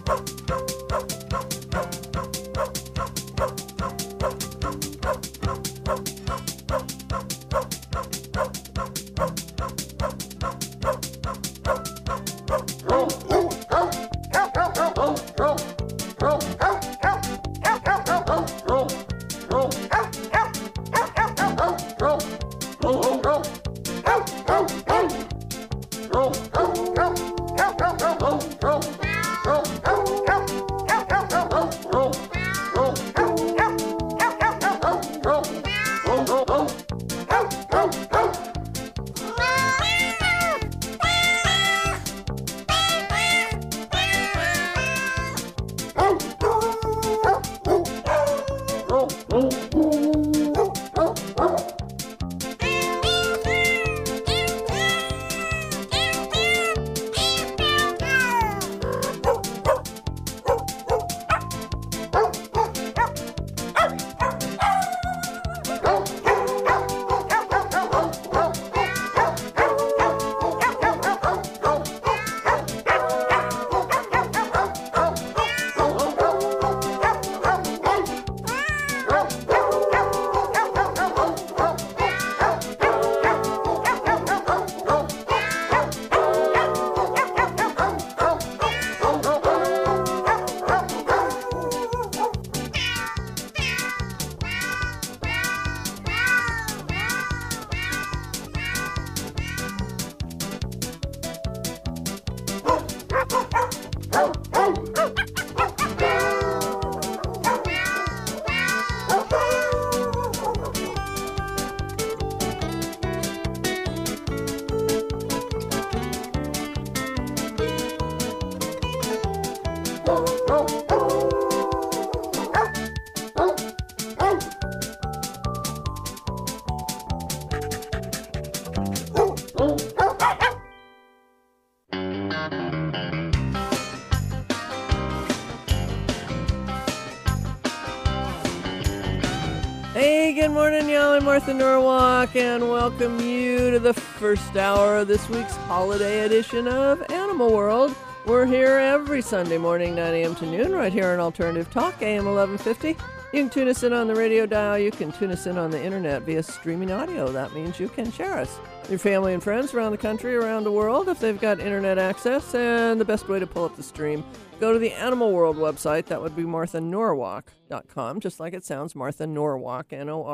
Hey, good morning, y'all. I'm Martha Norwalk, and welcome you to the first hour of this week's holiday edition of Animal World. We're here every Sunday morning, 9 a.m. to noon, right here on Alternative Talk, AM 1150. You can tune us in on the radio dial. You can tune us in on the internet via streaming audio. That means you can share us with your family and friends around the country, around the world, if they've got internet access. And the best way to pull up the stream, go to the Animal World website. That would be marthanorwalk.com, just like it sounds, Martha Norwalk,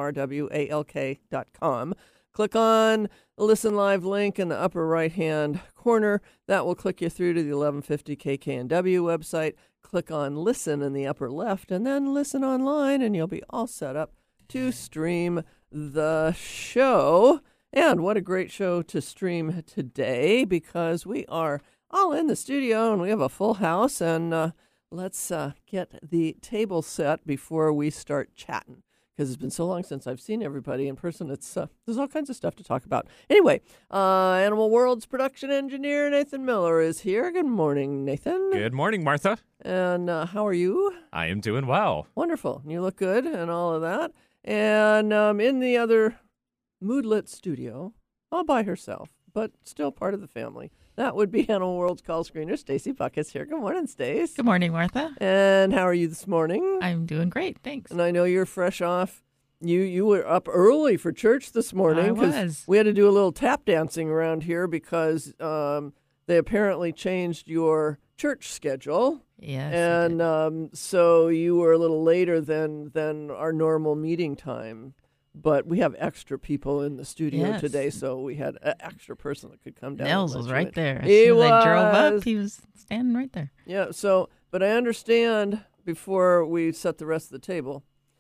Norwalk.com. Click on the Listen Live link in the upper right-hand corner. That will click you through to the 1150 KKNW website. Click on Listen in the upper left, and then Listen Online, and you'll be all set up to stream the show. And what a great show to stream today, because we are all in the studio, and we have a full house, and let's get the table set before we start chatting, because it's been so long since I've seen everybody in person. It's there's all kinds of stuff to talk about. Anyway, Animal World's production engineer, Nathan Miller, is here. Good morning, Nathan. Good morning, Martha. And how are you? I am doing well. Wonderful. You look good and all of that. And in the other moodlet studio, all by herself, but still part of the family, that would be Animal World's call screener, Stacy Bucket's here. Good morning, Stace. Good morning, Martha. And how are you this morning? I'm doing great, thanks. And I know you're fresh off. You were up early for church this morning. I was. We had to do a little tap dancing around here because they apparently changed your church schedule. Yes. And so you were a little later than our normal meeting time. But we have extra people in the studio today, so we had an extra person that could come down. Nels was right there. As He soon as was. I drove up, he was standing right there. Yeah, so, but I understand, before we set the rest of the table,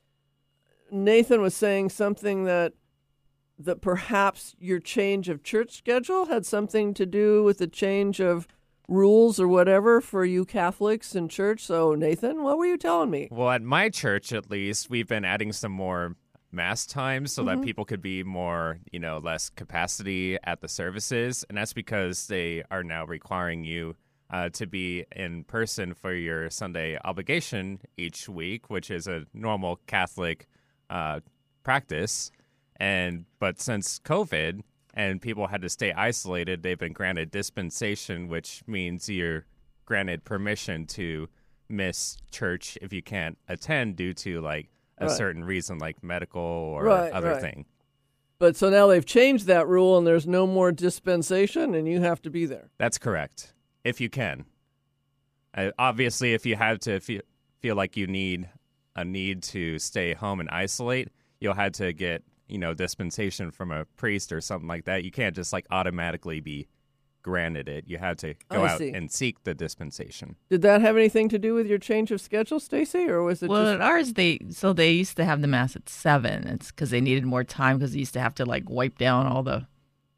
Nathan was saying something that perhaps your change of church schedule had something to do with the change of rules or whatever for you Catholics in church. So, Nathan, what were you telling me? Well, at my church, at least, we've been adding some more mass times so that people could be more, less capacity at the services. And that's because they are now requiring you to be in person for your Sunday obligation each week, which is a normal Catholic practice. But since COVID and people had to stay isolated, they've been granted dispensation, which means you're granted permission to miss church if you can't attend due to like a certain reason, like medical or other thing. But so now they've changed that rule, and there's no more dispensation, and you have to be there. That's correct, if you can. Obviously, if you have to feel like you need to stay home and isolate, you'll have to get dispensation from a priest or something like that. You can't just like automatically be granted it. You have to go out and seek the dispensation. Did that have anything to do with your change of schedule, Stacy, or was it well, just... at ours, they used to have the Mass at 7. It's because they needed more time because they used to have to like wipe down all the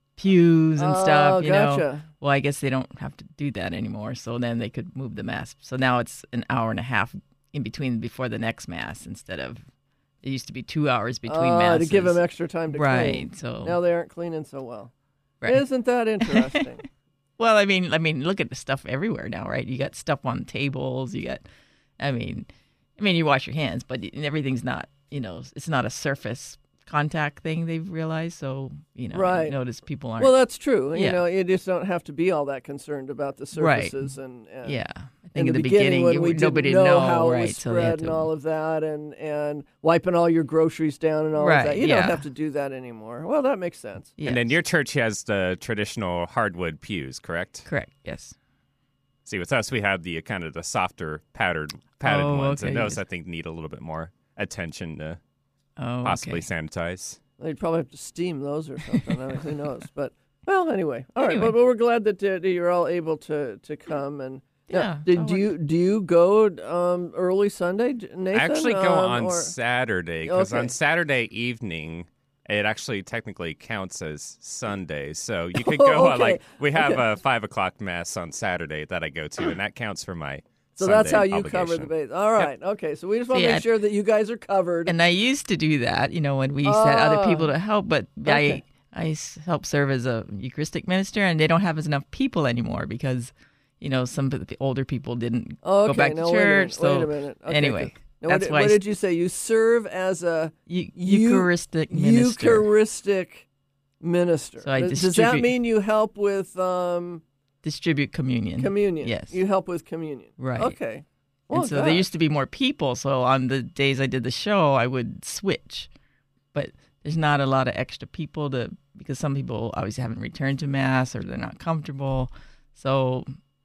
pews and stuff, gotcha. Well, I guess they don't have to do that anymore, so then they could move the Mass. So now it's an hour and a half in between before the next Mass instead of... It used to be 2 hours between Masses. To give them extra time to clean. Right, so... Now they aren't cleaning so well. Right. Isn't that interesting? Well, I mean, look at the stuff everywhere now, right? You got stuff on tables. You got, I mean, you wash your hands, but everything's not, it's not a surface contact thing. They've realized, so right. You notice people aren't. Well, that's true. Yeah. You just don't have to be all that concerned about the surfaces and yeah. I think in the beginning when we nobody didn't know know how right, it was so they spread had and all of that, and wiping all your groceries down and all of that. You don't have to do that anymore. Well, that makes sense. Yes. And then your church has the traditional hardwood pews, correct? Correct. Yes. See, with us, we have the kind of the softer padded ones, okay. and those I think need a little bit more attention to possibly sanitize. They'd probably have to steam those or something. I mean, who knows? But well, anyway, all right. But we're glad that you're all able to come and. Yeah. Do you go early Sunday, Nathan? I actually go on Saturday because Okay. on Saturday evening it actually technically counts as Sunday. So you could go Okay. we have a 5:00 Mass on Saturday that I go to, and that counts for my. So Sunday that's how you obligation. cover the base. All right. Yep. Okay. So we just want to make sure that you guys are covered. And I used to do that, when we used to have other people to help, but okay. I help serve as a Eucharistic minister, and they don't have enough people anymore because. Some of the older people didn't go back to church. Wait a minute. Okay, anyway, now, that's why. What did you say? You serve as a Eucharistic minister. Eucharistic minister. So I Does that mean you help with distribute communion? Communion. Yes. You help with communion. Right. Okay. Well, and so there used to be more people. So on the days I did the show, I would switch, but there's not a lot of extra people because some people obviously haven't returned to Mass or they're not comfortable. So.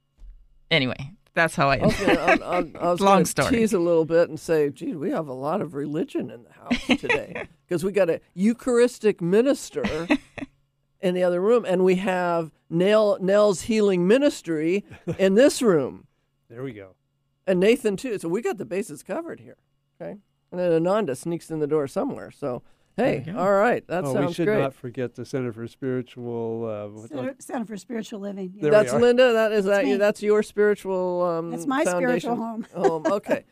Anyway, that's how I. Okay, I was long story. Tease a little bit and say, "Gee, we have a lot of religion in the house today because we got a Eucharistic minister in the other room, and we have Nell's healing ministry in this room. There we go, and Nathan too. So we got the bases covered here. Okay, and then Ananda sneaks in the door somewhere. So. Hey, all right, that sounds great. We should not forget the Center for Spiritual... Center for Spiritual Living. Yeah. That's Linda? That's your spiritual That's my foundation? spiritual home. Okay.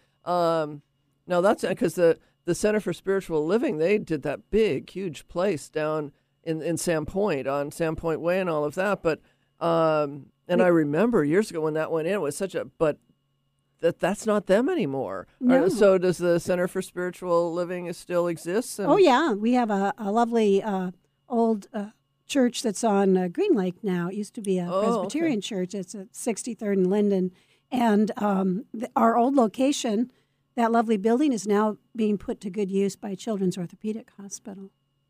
No, that's because the Center for Spiritual Living, they did that big, huge place down in Sandpoint, on Sandpoint Way and all of that. But and I remember years ago when that went in, it was such a... But that's not them anymore. No. So does the Center for Spiritual Living still exist? Oh, yeah. We have a lovely old church that's on Green Lake now. It used to be a Presbyterian church. It's at 63rd and Linden. And our old location, that lovely building, is now being put to good use by Children's Orthopedic Hospital.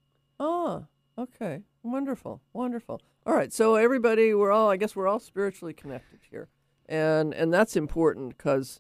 Oh, okay. Wonderful. Wonderful. All right. So everybody, I guess we're all spiritually connected here. And that's important because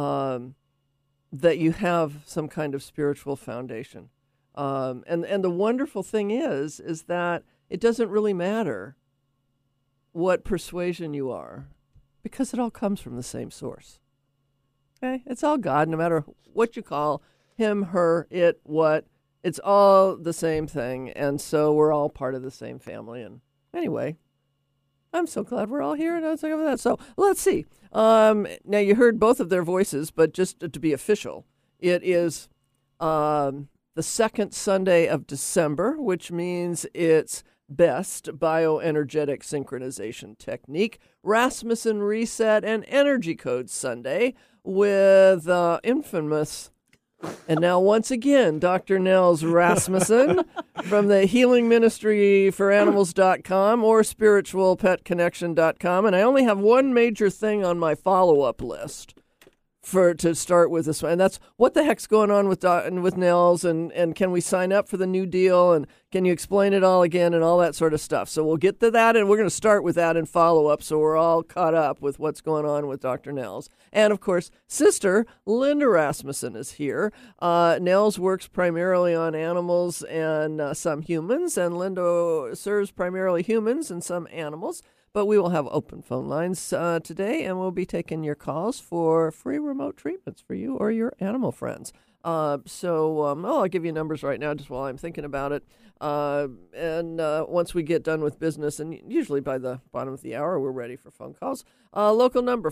that you have some kind of spiritual foundation. And the wonderful thing is that it doesn't really matter what persuasion you are because it all comes from the same source. Okay? It's all God, no matter what you call him, her, it, what. It's all the same thing. And so we're all part of the same family. And anyway, I'm so glad we're all here and I was thinking about that. So let's see. Now you heard both of their voices, but just to be official, it is the second Sunday of December, which means it's BEST, Bioenergetic Synchronization Technique, Rasmussen Reset, and Energy Code Sunday with infamous... And now, once again, Dr. Nels Rasmussen from the Healing Ministry for Animals.com or SpiritualPetConnection.com. And I only have one major thing on my follow-up list to start with this one. And that's what the heck's going on with Nels, and can we sign up for the new deal, and can you explain it all again and all that sort of stuff. So we'll get to that, and we're going to start with that and follow up so we're all caught up with what's going on with Dr. Nels. And of course, Sister Linda Rasmussen is here. Nels works primarily on animals and some humans, and Linda serves primarily humans and some animals. But we will have open phone lines today, and we'll be taking your calls for free remote treatments for you or your animal friends. I'll give you numbers right now just while I'm thinking about it. And once we get done with business, and usually by the bottom of the hour, we're ready for phone calls. Local number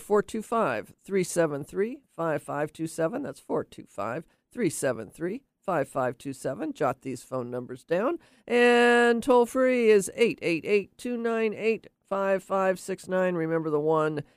425-373-5527. That's 425-373-5527. Jot these phone numbers down. And toll free is 888-298-5569. Remember the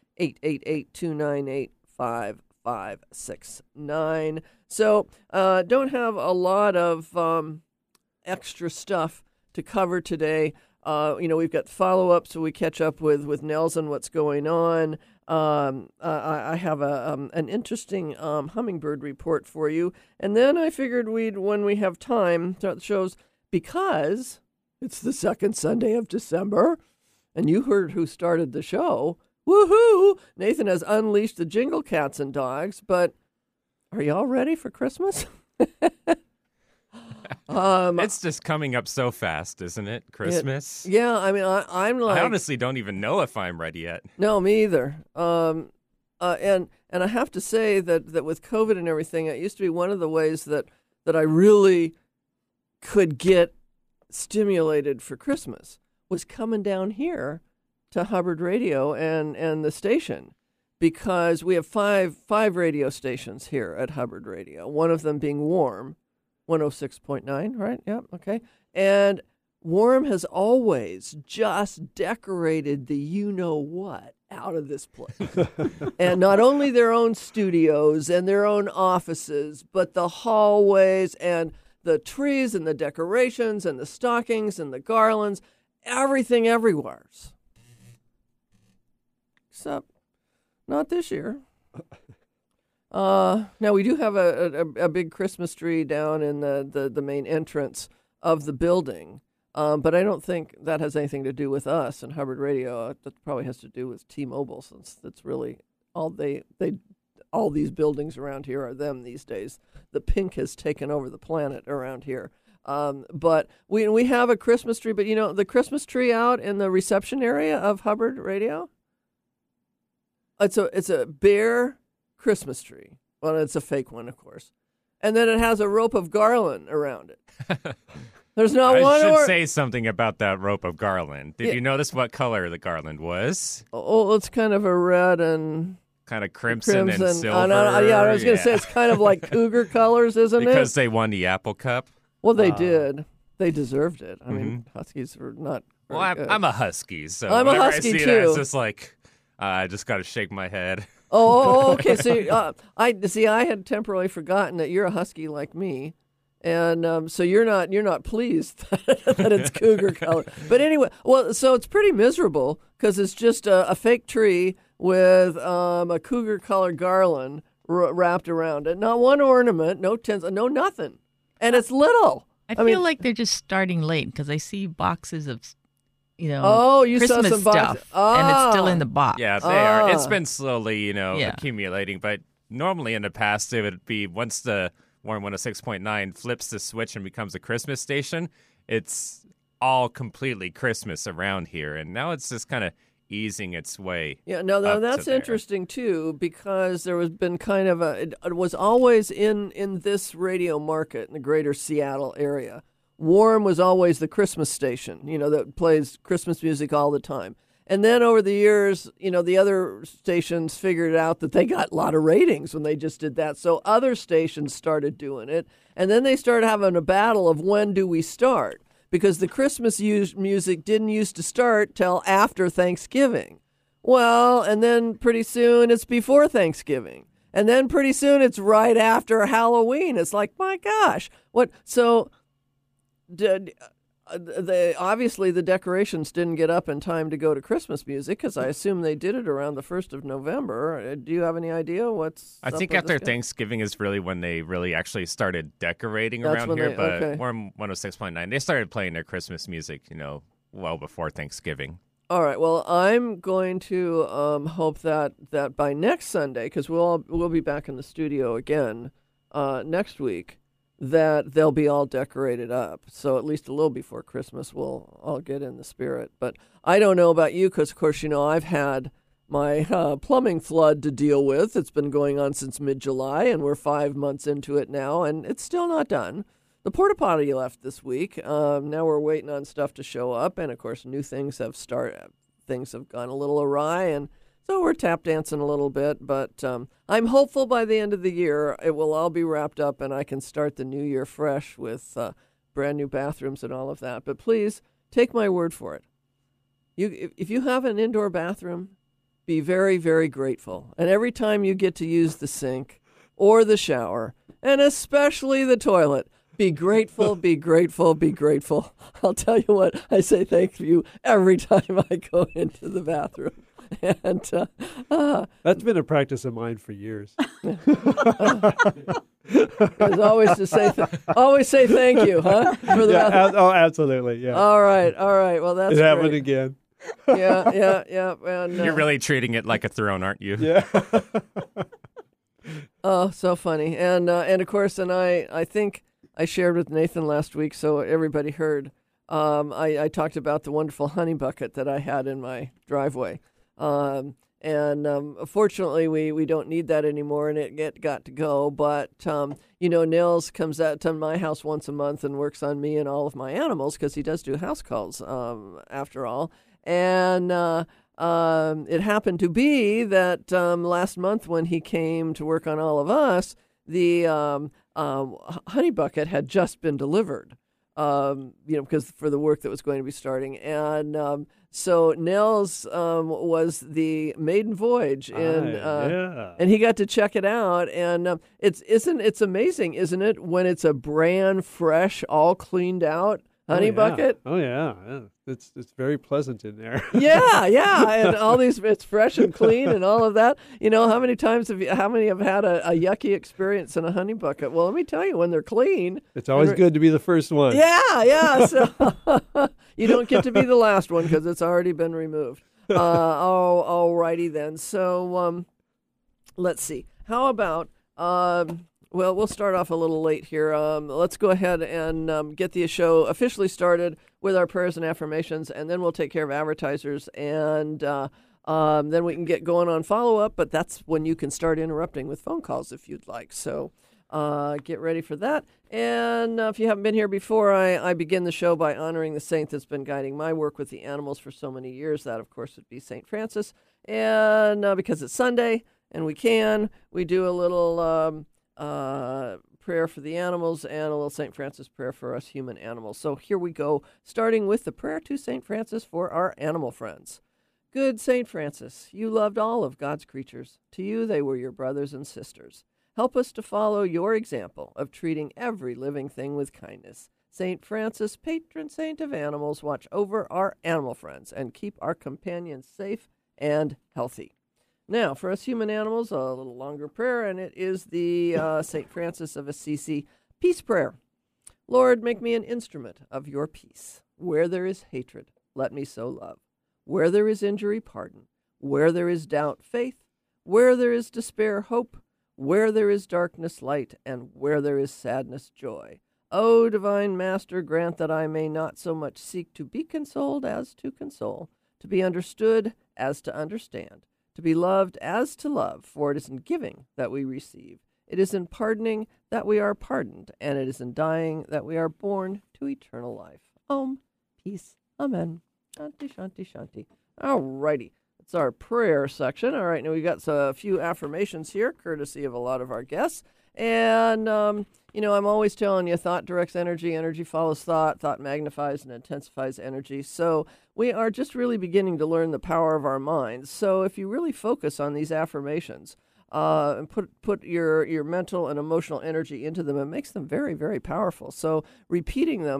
1-888-298-5569. So don't have a lot of extra stuff to cover today. We've got follow-up, so we catch up with Nels and what's going on. I have an interesting hummingbird report for you. And then I figured when we have time, start the shows, because it's the second Sunday of December. And you heard who started the show. Woohoo! Nathan has unleashed the jingle cats and dogs, but are y'all ready for Christmas? It's just coming up so fast, isn't it? Christmas? I'm like... I honestly don't even know if I'm ready yet. No, me either. And I have to say that with COVID and everything, it used to be one of the ways that I really could get stimulated for Christmas was coming down here to Hubbard Radio and the station, because we have five radio stations here at Hubbard Radio, one of them being Warm, 106.9, right? Yep, okay. And Warm has always just decorated the you-know-what out of this place. And not only their own studios and their own offices, but the hallways and the trees and the decorations and the stockings and the garlands, everything everywhere. Except not this year. Now we do have a big Christmas tree down in the main entrance of the building. But I don't think that has anything to do with us and Hubbard Radio. That probably has to do with T-Mobile, since that's really all all these buildings around here are them these days. The pink has taken over the planet around here. But we have a Christmas tree, but the Christmas tree out in the reception area of Hubbard Radio, it's a bare Christmas tree. Well, it's a fake one, of course. And then it has a rope of garland around it. There's not one. I should say something about that rope of garland. Did you notice what color the garland was? Oh, it's kind of a red and kind of crimson and silver. I was going to say it's kind of like cougar colors, isn't it? Because they won the Apple Cup. Well, they did. They deserved it. I mean, Huskies were not. Well, I'm a Husky, so I'm a Husky I see too. It's just like I just got to shake my head. Oh, okay. So I had temporarily forgotten that you're a Husky like me. And so you're not pleased that it's cougar color. But anyway, so it's pretty miserable because it's just a fake tree with a cougar color garland wrapped around it. Not one ornament, no tinsel, no nothing. And it's little. I feel like they're just starting late because I see boxes of, you Christmas saw some stuff, and it's still in the box. Yeah, they are. It's been slowly, accumulating. But normally in the past, it would be once the Warm 106.9 flips the switch and becomes a Christmas station, it's all completely Christmas around here. And now it's just kind of easing its way. Yeah, no, that's interesting too, because there has been kind of it was always in this radio market in the greater Seattle area. Warm was always the Christmas station, that plays Christmas music all the time. And then over the years, the other stations figured out that they got a lot of ratings when they just did that. So other stations started doing it. And then they started having a battle of when do we start? Because the Christmas music didn't used to start till after Thanksgiving. Well, and then pretty soon it's before Thanksgiving. And then pretty soon it's right after Halloween. It's like, my gosh. What? So obviously the decorations didn't get up in time to go to Christmas music because I assume they did it around the 1st of November. Do you have any idea what's? I think after Thanksgiving is really when they really actually started decorating That's around when here. they- But okay. we're 106.9. They started playing their Christmas music, well before Thanksgiving. All right. Well, I'm going to hope that by next Sunday, because we'll be back in the studio again next week, that they'll be all decorated up. So at least a little before Christmas, we'll all get in the spirit. But I don't know about you, because of course I've had my plumbing flood to deal with. It's been going on since mid-July, and we're 5 months into it now, and it's still not done. The porta potty left this week. Now we're waiting on stuff to show up, and of course, new things have started. Things have gone a little awry, and so we're tap dancing a little bit. But I'm hopeful by the end of the year it will all be wrapped up, and I can start the new year fresh with brand new bathrooms and all of that. But please take my word for it. If you have an indoor bathroom, be very, very grateful. And every time you get to use the sink or the shower, and especially the toilet, be grateful, be grateful, be grateful. I'll tell you what, I say thank you every time I go into the bathroom. And That's been a practice of mine for years. there's always to say always say thank you, huh? For the bathroom. Absolutely. Yeah. All right. Well, that's it happened great. again. Yeah. And, You're really treating it like a throne, aren't you? Yeah. Oh, so funny. And of course, and I think I shared with Nathan last week, so everybody heard. I talked about the wonderful honey bucket that I had in my driveway. Fortunately, we don't need that anymore, and it got to go. But, Nils comes out to my house once a month and works on me and all of my animals because he does do house calls, after all. And it happened to be that last month when he came to work on all of us, the honey bucket had just been delivered, because for the work that was going to be starting. And so Nels was the maiden voyage and he got to check it out. And it's amazing, isn't it, when it's a brand fresh, all cleaned out honey bucket? Oh yeah. It's very pleasant in there. Yeah, and all these, it's fresh and clean and all of that. How many have had a yucky experience in a honey bucket? Well, let me tell you, when they're clean, It's always good to be the first one. yeah. So you don't get to be the last one because it's already been removed. All righty then. So let's see. How about well, we'll start off a little late here. Let's go ahead and get the show officially started with our prayers and affirmations, and then we'll take care of advertisers, and then we can get going on follow-up, but that's when you can start interrupting with phone calls if you'd like. So get ready for that. And if you haven't been here before, I begin the show by honoring the saint that's been guiding my work with the animals for so many years. That, of course, would be St. Francis. And because it's Sunday and we do a little prayer for the animals and a little St. Francis prayer for us human animals. So here we go, starting with the prayer to St. Francis for our animal friends. Good St. Francis, you loved all of God's creatures. To you they were your brothers and sisters. Help us to follow your example of treating every living thing with kindness. St. Francis, patron saint of animals, watch over our animal friends and keep our companions safe and healthy. Now, for us human animals, a little longer prayer, and it is the St. Francis of Assisi peace prayer. Lord, make me an instrument of your peace. Where there is hatred, let me sow love. Where there is injury, pardon. Where there is doubt, faith. Where there is despair, hope. Where there is darkness, light. And where there is sadness, joy. O divine Master, grant that I may not so much seek to be consoled as to console, to be understood as to understand, to be loved as to love, for it is in giving that we receive. It is in pardoning that we are pardoned, and it is in dying that we are born to eternal life. Om, peace, amen. Shanti, shanti, shanti. All righty. That's our prayer section. All right, now we've got a few affirmations here, courtesy of a lot of our guests. And, I'm always telling you, thought directs energy, energy follows thought, thought magnifies and intensifies energy. So we are just really beginning to learn the power of our minds. So if you really focus on these affirmations and put your mental and emotional energy into them, it makes them very, very powerful. So repeating them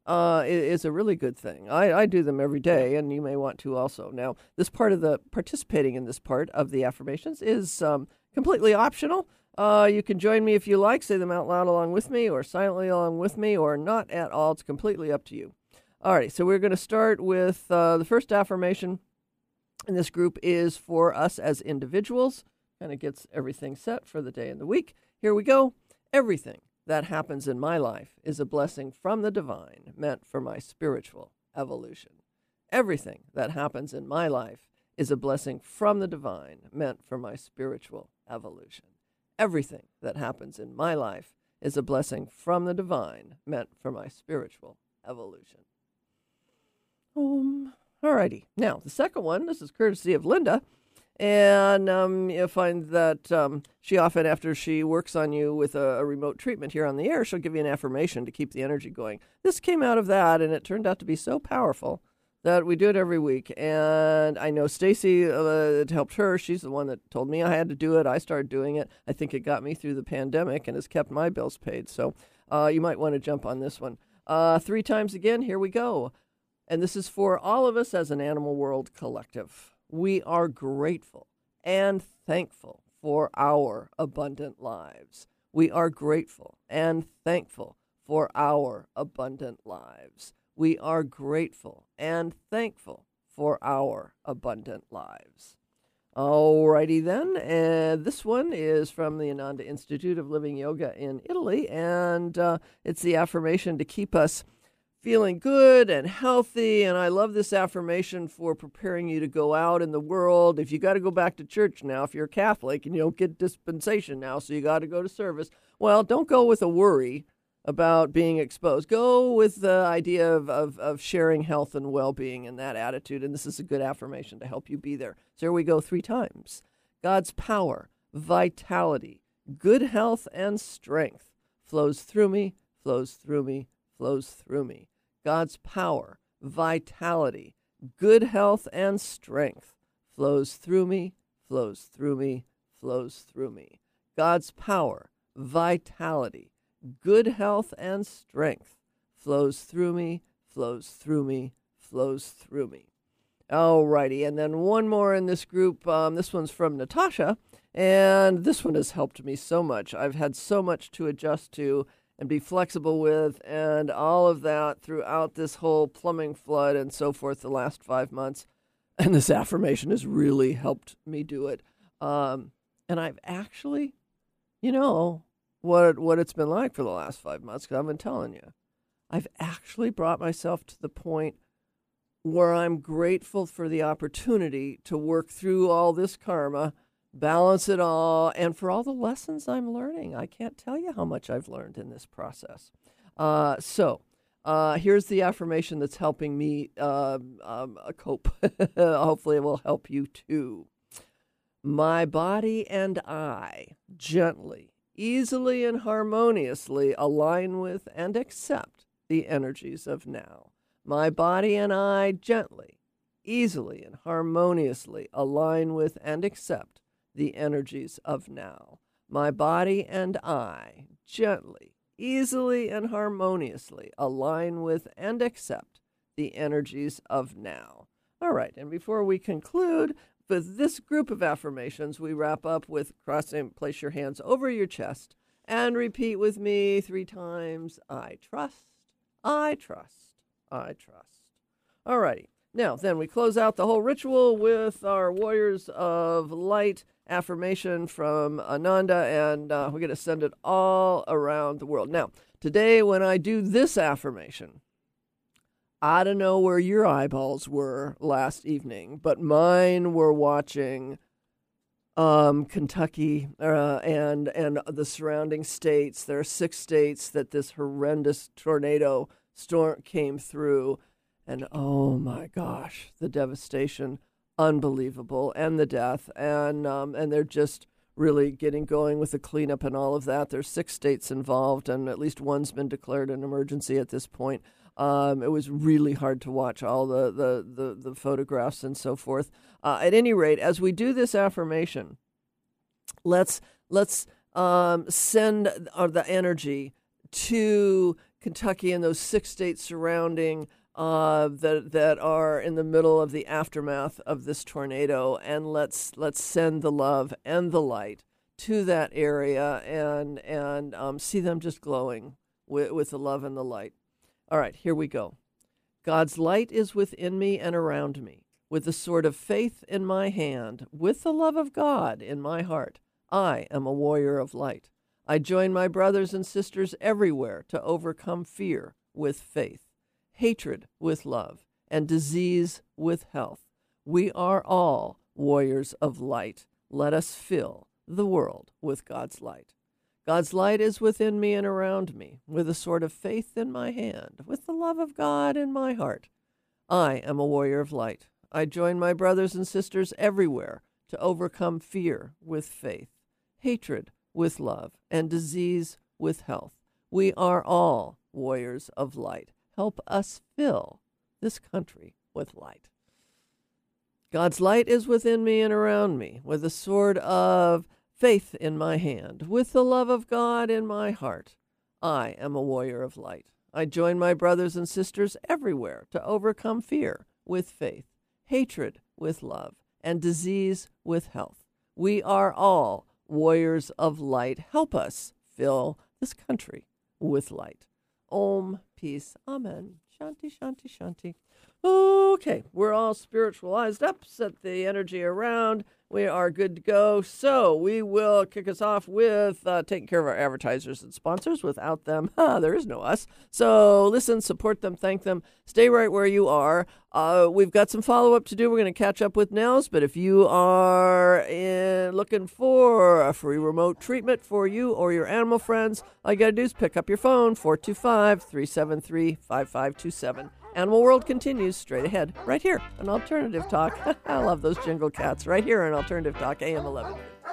is a really good thing. I do them every day, and you may want to also. Now, this part of participating in this part of the affirmations is completely optional. You can join me if you like, say them out loud along with me, or silently along with me, or not at all. It's completely up to you. All right, so we're going to start with the first affirmation in this group is for us as individuals. Kind of gets everything set for the day and the week. Here we go. Everything that happens in my life is a blessing from the divine, meant for my spiritual evolution. Everything that happens in my life is a blessing from the divine, meant for my spiritual evolution. Everything that happens in my life is a blessing from the divine, meant for my spiritual evolution. Alrighty. Now, the second one, this is courtesy of Linda. And you'll find that she often, after she works on you with a remote treatment here on the air, she'll give you an affirmation to keep the energy going. This came out of that, and it turned out to be so powerful that we do it every week. And I know Stacy, it helped her. She's the one that told me I had to do it. I started doing it. I think it got me through the pandemic and has kept my bills paid. So you might want to jump on this one. 3 times again, here we go. And this is for all of us as an Animal World collective. We are grateful and thankful for our abundant lives. We are grateful and thankful for our abundant lives. We are grateful and thankful for our abundant lives. Alrighty then, and this one is from the Ananda Institute of Living Yoga in Italy, and it's the affirmation to keep us feeling good and healthy. And I love this affirmation for preparing you to go out in the world. If you got to go back to church now, if you're Catholic and you don't get dispensation now, so you got to go to service, well, don't go with a worry about being exposed. Go with the idea of sharing health and well-being and that attitude. And this is a good affirmation to help you be there. So here we go 3 times. God's power, vitality, good health, and strength flows through me, flows through me, flows through me. God's power, vitality, good health, and strength flows through me, flows through me, flows through me. God's power, vitality, good health, and strength flows through me, flows through me, flows through me. Alrighty, and then one more in this group. This one's from Natasha, and this one has helped me so much. I've had so much to adjust to and be flexible with, and all of that throughout this whole plumbing flood and so forth the last 5 months. And this affirmation has really helped me do it. And I've actually, what it's been like for the last 5 months, because I've been telling you, I've actually brought myself to the point where I'm grateful for the opportunity to work through all this karma, balance it all, and for all the lessons I'm learning. I can't tell you how much I've learned in this process. So here's the affirmation that's helping me cope. Hopefully it will help you too. My body and I gently, easily, and harmoniously align with and accept the energies of now. My body and I gently, easily, and harmoniously align with and accept the energies of now. My body and I gently, easily, and harmoniously align with and accept the energies of now. All right, and before we conclude with this group of affirmations, we wrap up with place your hands over your chest and repeat with me 3 times. I trust, I trust, I trust. All righty. Now, then we close out the whole ritual with our Warriors of Light affirmation from Ananda, and we're going to send it all around the world. Now, today when I do this affirmation, I don't know where your eyeballs were last evening, but mine were watching Kentucky and the surrounding states. There are 6 states that this horrendous tornado storm came through. And oh my gosh, the devastation, unbelievable, and the death, and they're just really getting going with the cleanup and all of that. There's 6 states involved, and at least one's been declared an emergency at this point. It was really hard to watch all the photographs and so forth. At any rate, as we do this affirmation, let's send the energy to Kentucky and those 6 states surrounding that are in the middle of the aftermath of this tornado, and let's send the love and the light to that area and see them just glowing with the love and the light. All right, here we go. God's light is within me and around me, with the sword of faith in my hand, with the love of God in my heart. I am a warrior of light. I join my brothers and sisters everywhere to overcome fear with faith, hatred with love, and disease with health. We are all warriors of light. Let us fill the world with God's light. God's light is within me and around me, with a sword of faith in my hand, with the love of God in my heart. I am a warrior of light. I join my brothers and sisters everywhere to overcome fear with faith, hatred with love, and disease with health. We are all warriors of light. Help us fill this country with light. God's light is within me and around me, with the sword of faith in my hand, with the love of God in my heart. I am a warrior of light. I join my brothers and sisters everywhere to overcome fear with faith, hatred with love, and disease with health. We are all warriors of light. Help us fill this country with light. Om, peace, amen. Shanti, shanti, shanti. Okay, we're all spiritualized up, set the energy around. We are good to go. So we will kick us off with taking care of our advertisers and sponsors. Without them, there is no us. So listen, support them, thank them. Stay right where you are. We've got some follow-up to do. We're going to catch up with Nels, but if you are looking for a free remote treatment for you or your animal friends, all you got to do is pick up your phone, 425-373-5527. Animal World continues straight ahead, right here on Alternative Talk. I love those jingle cats, right here on Alternative Talk, AM 11.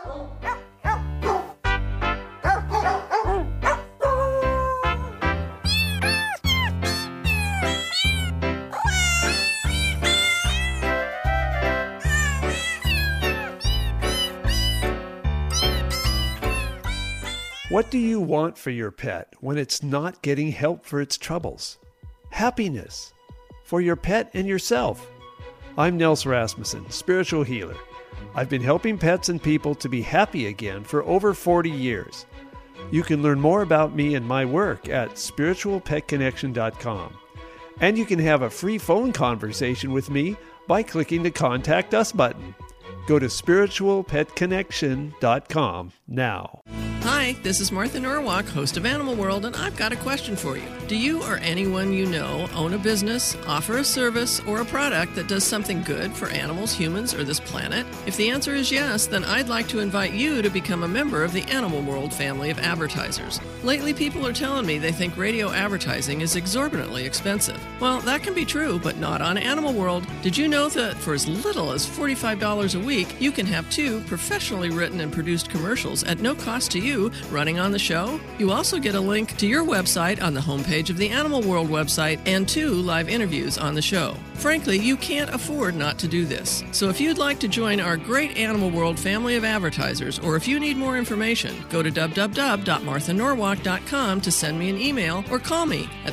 What do you want for your pet when it's not getting help for its troubles? Happiness for your pet and yourself. I'm Nels Rasmussen, spiritual healer. I've been helping pets and people to be happy again for over 40 years. You can learn more about me and my work at spiritualpetconnection.com. And you can have a free phone conversation with me by clicking the Contact Us button. Go to spiritualpetconnection.com now. Hi, this is Martha Norwalk, host of Animal World, and I've got a question for you. Do you or anyone you know own a business, offer a service, or a product that does something good for animals, humans, or this planet? If the answer is yes, then I'd like to invite you to become a member of the Animal World family of advertisers. Lately, people are telling me they think radio advertising is exorbitantly expensive. Well, that can be true, but not on Animal World. Did you know that for as little as $45 a week, you can have 2 professionally written and produced commercials at no cost to you running on the show? You also get a link to your website on the homepage of the Animal World website and 2 live interviews on the show. Frankly, you can't afford not to do this. So if you'd like to join our great Animal World family of advertisers, or if you need more information, go to www.marthanorwalk.com to send me an email or call me at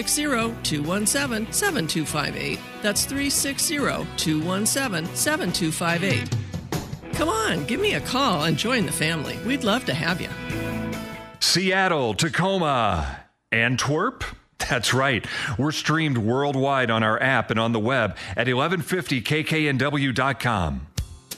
360-217-7258. That's 360-217-7258. Come on, give me a call and join the family. We'd love to have you. Seattle, Tacoma, Antwerp? That's right. We're streamed worldwide on our app and on the web at 1150kknw.com.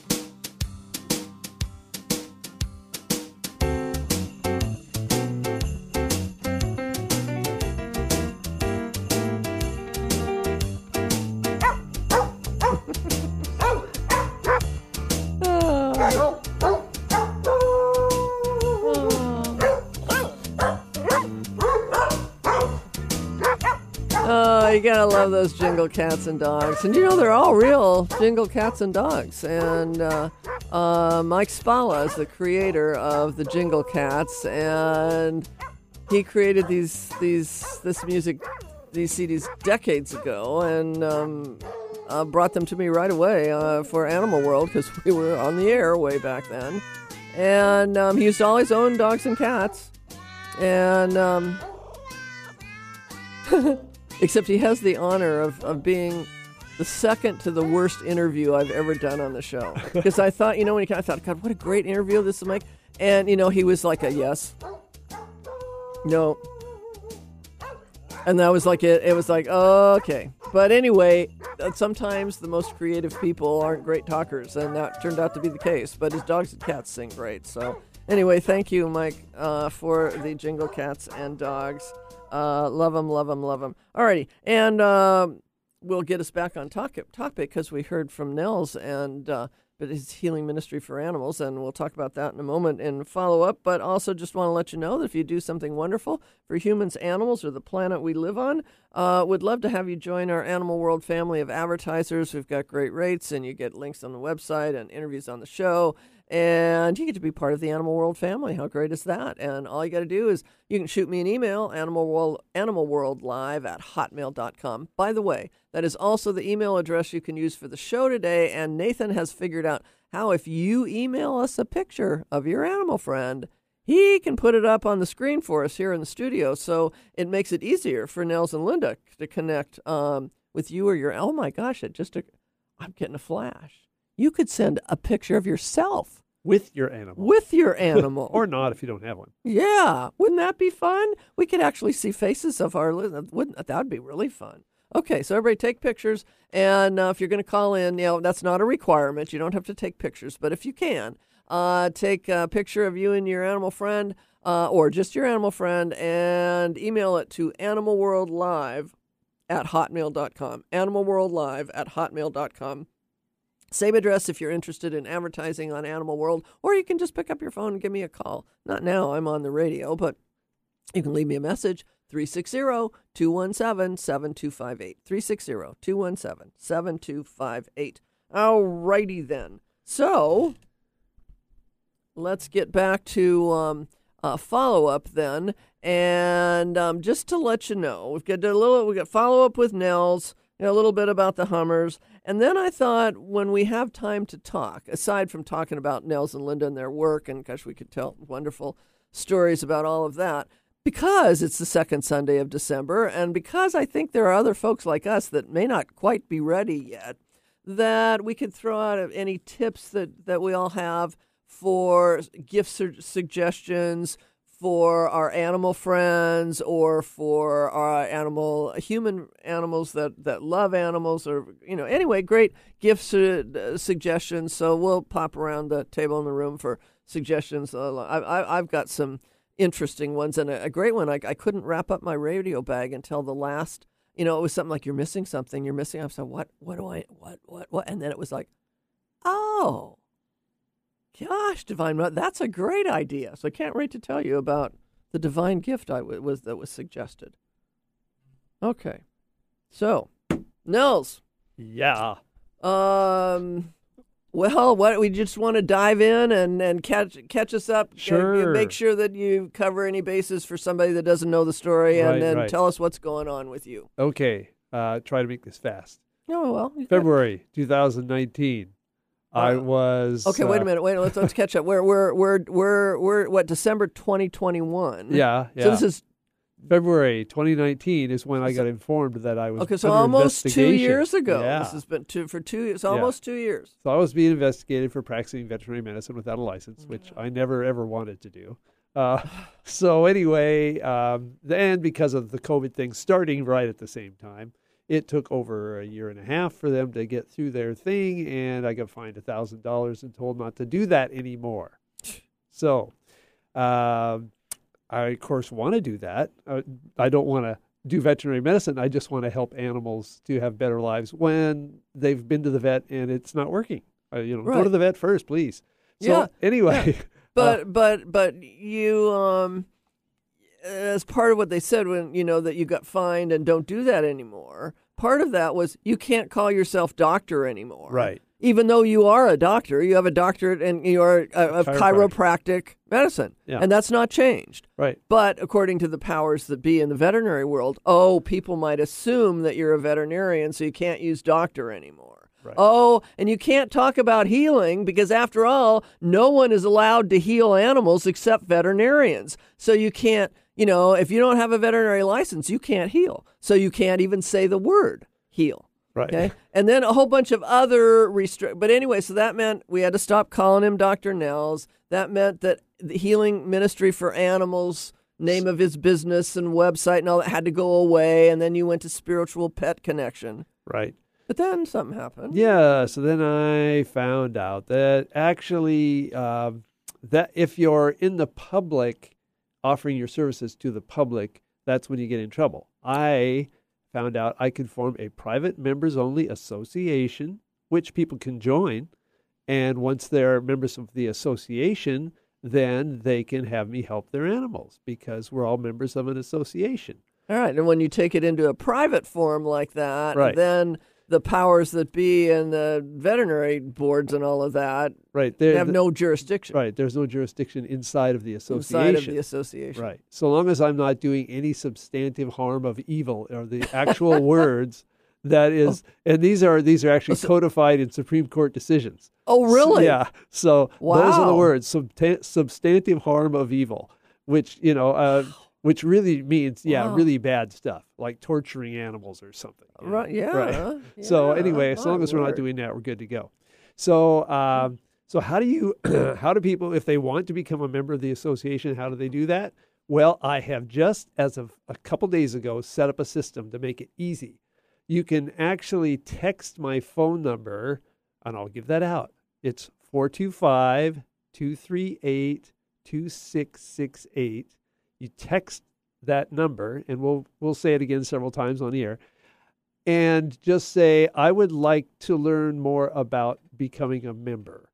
You gotta love those jingle cats and dogs. And you know, they're all real jingle cats and dogs. And Mike Spalla is the creator of the Jingle Cats, and he created this music, these CDs decades ago, and brought them to me right away for Animal World, because we were on the air way back then. And he used to always own dogs and cats. And Except he has the honor of being the second to the worst interview I've ever done on the show. Because I thought, when I thought, God, what a great interview this will make. And, he was like a yes. No. And that was like it. It was like, okay. But anyway, sometimes the most creative people aren't great talkers, and that turned out to be the case. But his dogs and cats sing great. So anyway, thank you, Mike, for the jingle cats and dogs. Love them, love them, love them. Alrighty, and we'll get us back on topic because we heard from Nels and but his healing ministry for animals, and we'll talk about that in a moment in follow-up. But also just want to let you know that if you do something wonderful for humans, animals, or the planet we live on, would love to have you join our Animal World family of advertisers. We've got great rates, and you get links on the website and interviews on the show, and you get to be part of the Animal World family. How great is that? And all you got to do is you can shoot me an email, animalworldlive@hotmail.com. By the way, that is also the email address you can use for the show today, and Nathan has figured out how if you email us a picture of your animal friend, he can put it up on the screen for us here in the studio, so it makes it easier for Nels and Linda to connect with you or your, oh my gosh, I'm getting a flash. You could send a picture of yourself. With your animal. With your animal. Or not if you don't have one. Yeah. Wouldn't that be fun? We could actually see faces of our listeners. That would be really fun. Okay, so everybody take pictures. And if you're going to call in, that's not a requirement. You don't have to take pictures. But if you can, take a picture of you and your animal friend or just your animal friend and email it to animalworldlive@hotmail.com. animalworldlive@hotmail.com. Same address if you're interested in advertising on Animal World, or you can just pick up your phone and give me a call. Not now, I'm on the radio, but you can leave me a message, 360-217-7258. 360-217-7258. All righty then. So let's get back to follow-up then. And just to let you know, we got follow-up with Nels, a little bit about the Hummers. And then I thought when we have time to talk, aside from talking about Nels and Linda and their work, and gosh, we could tell wonderful stories about all of that, because it's the second Sunday of December, and because I think there are other folks like us that may not quite be ready yet, that we could throw out any tips that we all have for gift suggestions for our animal friends or for our human animals that love animals, or anyway, great gift suggestions. So we'll pop around the table in the room for suggestions. I've got some interesting ones, and a great one. I couldn't wrap up my radio bag until the last. It was something like, you're missing something. You're missing. I said, what? And then it was like, oh. Gosh, Divine, that's a great idea. So I can't wait to tell you about the divine gift that was suggested. Okay, so Nels. Yeah. Well, we just want to dive in and catch us up. Sure. Make sure that you cover any bases for somebody that doesn't know the story, and then tell us what's going on with you. Okay. Try to make this fast. Oh well. February 2019. I was okay. Wait a minute. Let's catch up. We're what, December 2021? Yeah. So this is February 2019 is when I got informed that I was okay. So almost 2 years ago. Yeah. This has been for 2 years. Almost 2 years. So I was being investigated for practicing veterinary medicine without a license, which I never ever wanted to do. So anyway, then because of the COVID thing starting right at the same time, it took over a year and a half for them to get through their thing, and I got fined $1,000 and told not to do that anymore. So I, of course, want to do that. I don't want to do veterinary medicine. I just want to help animals to have better lives when they've been to the vet and it's not working. Go to the vet first, please. So anyway. Yeah. But you... as part of what they said when, that you got fined and don't do that anymore, part of that was you can't call yourself doctor anymore. Right. Even though you are a doctor, you have a doctorate and you are of chiropractic medicine. Yeah. And that's not changed. Right. But according to the powers that be in the veterinary world, people might assume that you're a veterinarian, so you can't use doctor anymore. Right. Oh, and you can't talk about healing because, after all, no one is allowed to heal animals except veterinarians. So you can't, if you don't have a veterinary license, you can't heal. So you can't even say the word heal. Right. Okay. And then a whole bunch of other But anyway, so that meant we had to stop calling him Dr. Nels. That meant that the Healing Ministry for Animals, name of his business and website and all that, had to go away. And then you went to Spiritual Pet Connection. Right. But then something happened. Yeah. So then I found out that actually, that if you're in the public, offering your services to the public, that's when you get in trouble. I found out I could form a private members-only association, which people can join. And once they're members of the association, then they can have me help their animals because we're all members of an association. All right. And when you take it into a private form like that, Right. then the powers that be and the veterinary boards and all of that have no jurisdiction. Right. There's no jurisdiction inside of the association. Inside of the association. Right. So long as I'm not doing any substantive harm of evil or the actual words that is, and these are actually codified in Supreme Court decisions. Oh, really? Yeah. So wow. Those are the words, substantive harm of evil, which, which really means, really bad stuff, like torturing animals or something. Right. Yeah. Right. Yeah. So anyway, as long as we're not doing that, we're good to go. So, so how do people, if they want to become a member of the association, how do they do that? Well, I have just, as of a couple days ago, set up a system to make it easy. You can actually text my phone number, and I'll give that out. It's 425-238-2668. You text that number, and we'll say it again several times on the air, and just say, I would like to learn more about becoming a member.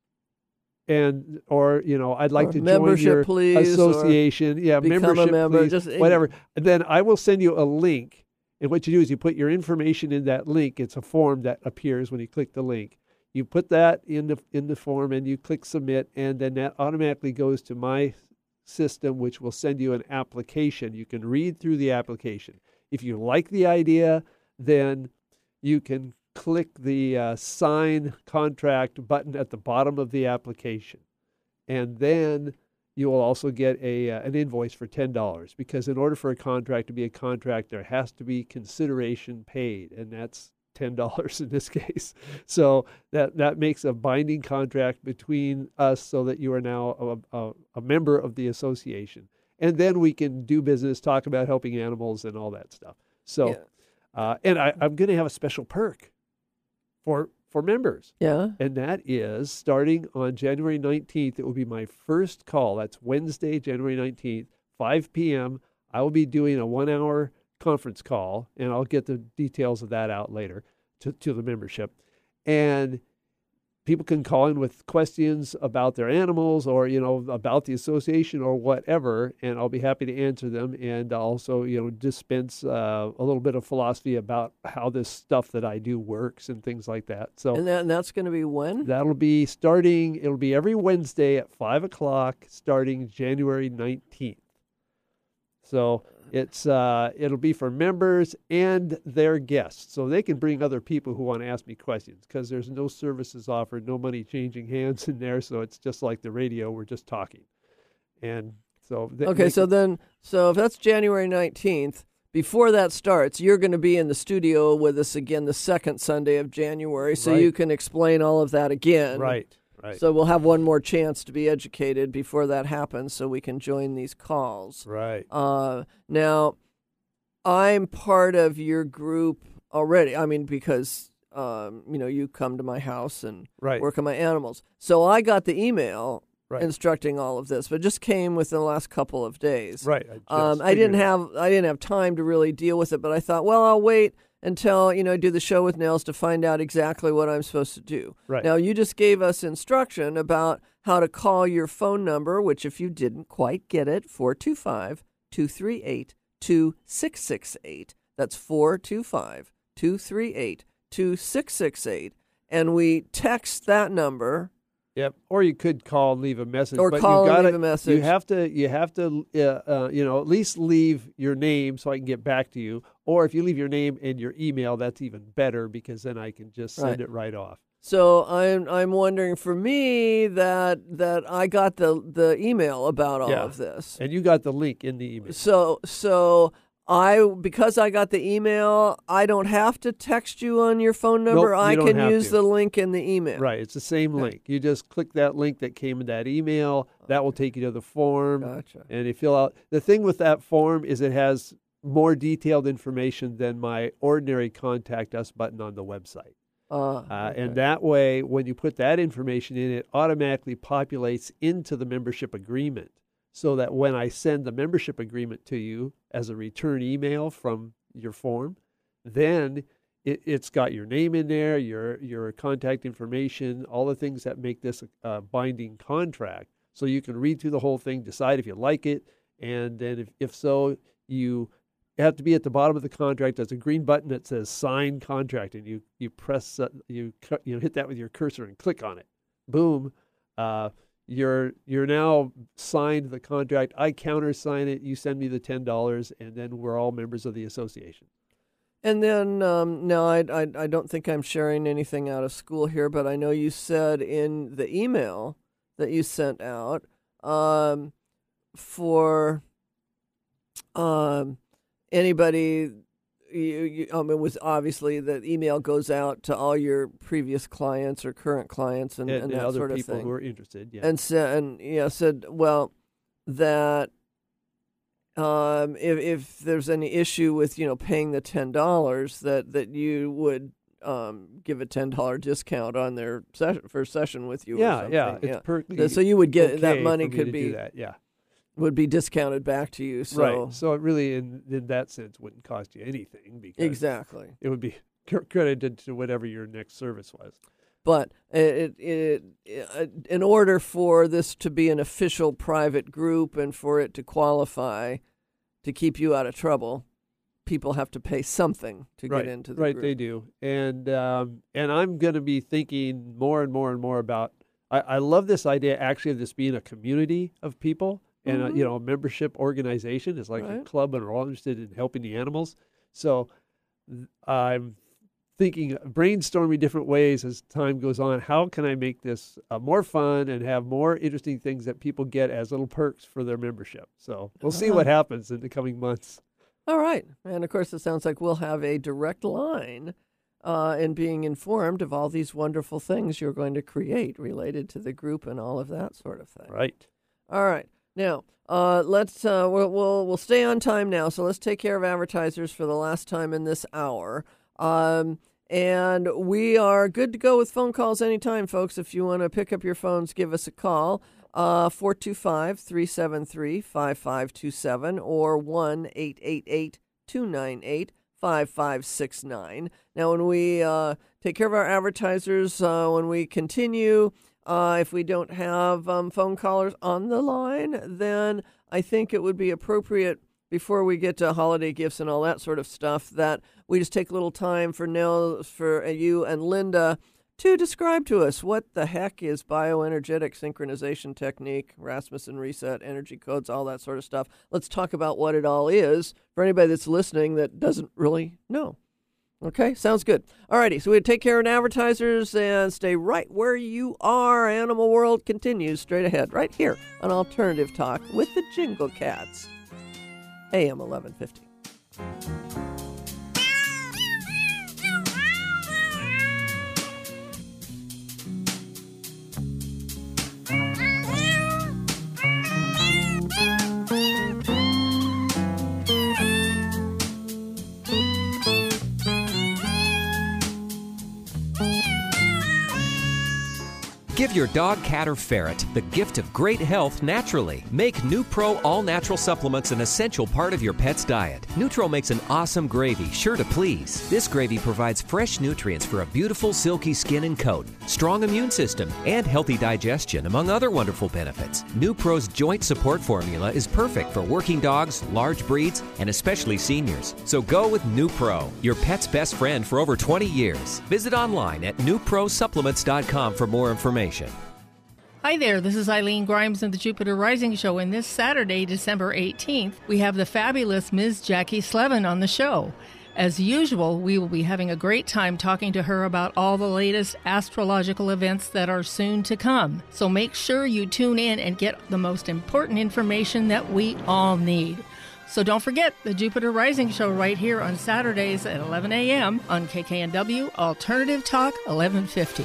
Or I'd like to join your association. Yeah, membership, member, please, just whatever. And then I will send you a link. And what you do is you put your information in that link. It's a form that appears when you click the link. You put that in the form and you click submit, and then that automatically goes to my system, which will send you an application. You can read through the application. If you like the idea, then you can click the sign contract button at the bottom of the application. And then you will also get an invoice for $10, because in order for a contract to be a contract, there has to be consideration paid, and that's $10 in this case. So that makes a binding contract between us so that you are now a member of the association. And then we can do business, talk about helping animals and all that stuff. So, and I'm going to have a special perk for members. Yeah. And that is starting on January 19th. It will be my first call. That's Wednesday, January 19th, 5 p.m. I will be doing a 1-hour conference call, and I'll get the details of that out later to the membership. And people can call in with questions about their animals or, about the association or whatever, and I'll be happy to answer them, and also, dispense a little bit of philosophy about how this stuff that I do works and things like that. So, and that's going to be when? That'll be it'll be every Wednesday at 5 o'clock starting January 19th. So it'll be for members and their guests, so they can bring other people who want to ask me questions, because there's no services offered, no money changing hands in there, so it's just like the radio. We're just talking. And so so if that's January 19th, before that starts, you're going to be in the studio with us again the second Sunday of January, so you can explain all of that again. Right. So we'll have one more chance to be educated before that happens, so we can join these calls. Right. Now, I'm part of your group already. I mean, because you come to my house and work on my animals. So I got the email instructing all of this, but it just came within the last couple of days. Right. I didn't have time to really deal with it, but I thought, well, I'll wait until, I do the show with Nels to find out exactly what I'm supposed to do. Right. Now, you just gave us instruction about how to call your phone number, which, if you didn't quite get it, 425-238-2668. That's 425-238-2668. And we text that number. Yep. Or you could call and leave a message. Or but call and leave a message. You have to at least leave your name so I can get back to you. Or if you leave your name and your email, that's even better because then I can just send it right off. So I'm wondering, for me, that I got the email about all of this, and you got the link in the email. So because I got the email, I don't have to text you on your phone number. Nope, I can use the link in the email. Right, it's the same link. You just click that link that came in that email. That will take you to the form. Gotcha. And you fill out. The thing with that form is it has more detailed information than my ordinary Contact Us button on the website. And that way, when you put that information in, it automatically populates into the membership agreement, so that when I send the membership agreement to you as a return email from your form, then it's got your name in there, your contact information, all the things that make this a binding contract. So you can read through the whole thing, decide if you like it, and then if so, you have to be at the bottom of the contract. There's a green button that says "Sign Contract," and you press you hit that with your cursor and click on it. Boom. You're now signed the contract. I countersign it. You send me the $10, and then we're all members of the association. And then now I don't think I'm sharing anything out of school here, but I know you said in the email that you sent out for anybody. It was obviously the email goes out to all your previous clients or current clients and that other sort of people thing. Who are interested. Yeah. And said that if there's any issue with paying the $10, that you would give a $10 discount on their first session with you. Yeah, or something. yeah. It's perfectly so you would get okay that money for me could to be do that. Yeah. Would be discounted back to you. So. Right. So it really, in that sense, wouldn't cost you anything because exactly it would be credited to whatever your next service was. But in order for this to be an official private group and for it to qualify to keep you out of trouble, people have to pay something to get into the group. Right, they do. And I'm going to be thinking more and more and more about. I love this idea actually of this being a community of people. And, a membership organization is like a club, and we're all interested in helping the animals. So I'm thinking, brainstorming different ways as time goes on. How can I make this more fun and have more interesting things that people get as little perks for their membership? So we'll see what happens in the coming months. All right. And, of course, it sounds like we'll have a direct line in being informed of all these wonderful things you're going to create related to the group and all of that sort of thing. Right. All right. Now, let's we'll stay on time now. So let's take care of advertisers for the last time in this hour. And we are good to go with phone calls anytime, folks. If you want to pick up your phones, give us a call. 425-373-5527 or 1-888-298-5569. Now, when we take care of our advertisers, when we continue, if we don't have phone callers on the line, then I think it would be appropriate before we get to holiday gifts and all that sort of stuff that we just take a little time for you and Linda to describe to us what the heck is bioenergetic synchronization technique, Rasmussen reset, energy codes, all that sort of stuff. Let's talk about what it all is for anybody that's listening that doesn't really know. Okay, sounds good. All righty, so we take care of advertisers and stay right where you are. Animal World continues straight ahead right here on Alternative Talk with the Jingle Cats. AM 1150. Give your dog, cat, or ferret the gift of great health naturally. Make NuPro all-natural supplements an essential part of your pet's diet. Nutro makes an awesome gravy, sure to please. This gravy provides fresh nutrients for a beautiful, silky skin and coat, strong immune system, and healthy digestion, among other wonderful benefits. NuPro's joint support formula is perfect for working dogs, large breeds, and especially seniors. So go with NuPro, your pet's best friend for over 20 years. Visit online at NuProSupplements.com for more information. Hi there, this is Eileen Grimes of the Jupiter Rising Show, and this Saturday, December 18th, we have the fabulous Ms. Jackie Slevin on the show. As usual, we will be having a great time talking to her about all the latest astrological events that are soon to come. So make sure you tune in and get the most important information that we all need. So don't forget the Jupiter Rising Show right here on Saturdays at 11 a.m. on KKNW Alternative Talk 1150.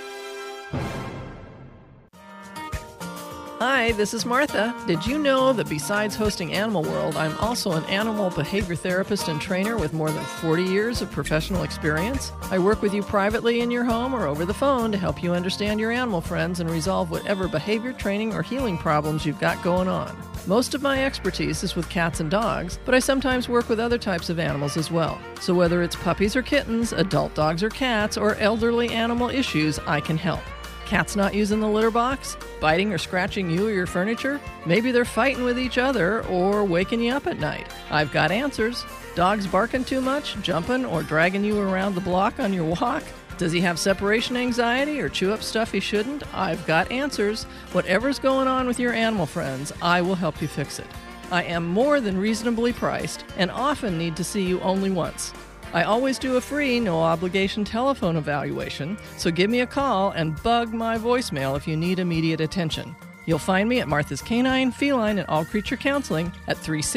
Hi, this is Martha. Did you know that besides hosting Animal World, I'm also an animal behavior therapist and trainer with more than 40 years of professional experience? I work with you privately in your home or over the phone to help you understand your animal friends and resolve whatever behavior training or healing problems you've got going on. Most of my expertise is with cats and dogs, but I sometimes work with other types of animals as well. So whether it's puppies or kittens, adult dogs or cats, or elderly animal issues, I can help. Cats not using the litter box? Biting or scratching you or your furniture? Maybe they're fighting with each other or waking you up at night. I've got answers. Dogs barking too much, jumping, or dragging you around the block on your walk? Does he have separation anxiety or chew up stuff he shouldn't? I've got answers. Whatever's going on with your animal friends, I will help you fix it. I am more than reasonably priced and often need to see you only once. I always do a free, no-obligation telephone evaluation, so give me a call and bug my voicemail if you need immediate attention. You'll find me at Martha's Canine, Feline, and All Creature Counseling at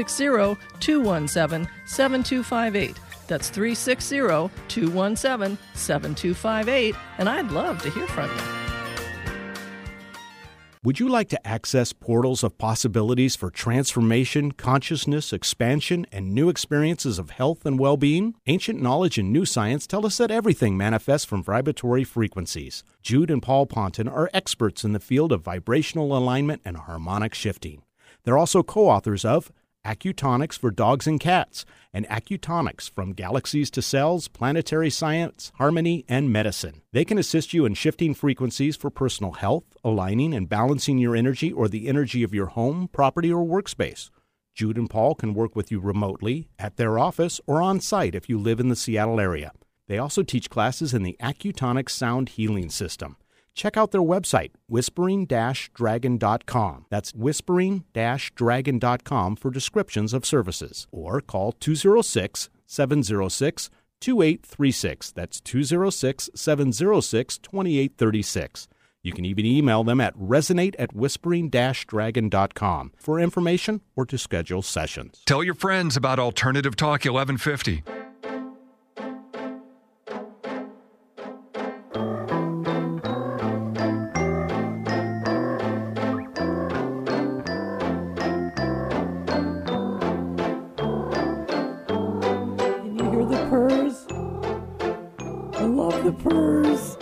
360-217-7258. That's 360-217-7258, and I'd love to hear from you. Would you like to access portals of possibilities for transformation, consciousness, expansion, and new experiences of health and well-being? Ancient knowledge and new science tell us that everything manifests from vibratory frequencies. Jude and Paul Ponton are experts in the field of vibrational alignment and harmonic shifting. They're also co-authors of Acutonics for Dogs and Cats, and Acutonics from Galaxies to Cells, Planetary Science, Harmony, and Medicine. They can assist you in shifting frequencies for personal health, aligning and balancing your energy or the energy of your home, property, or workspace. Jude and Paul can work with you remotely, at their office, or on site if you live in the Seattle area. They also teach classes in the Acutonics Sound Healing System. Check out their website, whispering-dragon.com. That's whispering-dragon.com for descriptions of services. Or call 206-706-2836. That's 206-706-2836. You can even email them at resonate@whispering-dragon.com for information or to schedule sessions. Tell your friends about Alternative Talk 1150. The purrs.